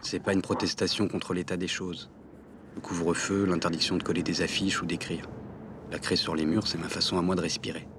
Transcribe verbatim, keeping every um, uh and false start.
C'est pas une protestation contre l'état des choses. Le couvre-feu, l'interdiction de coller des affiches ou d'écrire. La craie sur les murs, c'est ma façon à moi de respirer.